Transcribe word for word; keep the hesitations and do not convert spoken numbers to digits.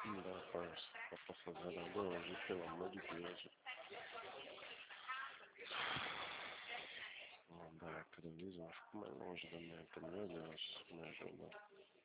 Não dá pra, dá pra fazer nada hoje, pelo amor de Deus. Vou andar cada vez, eu fico mais longe da meta, meu Deus, me ajuda.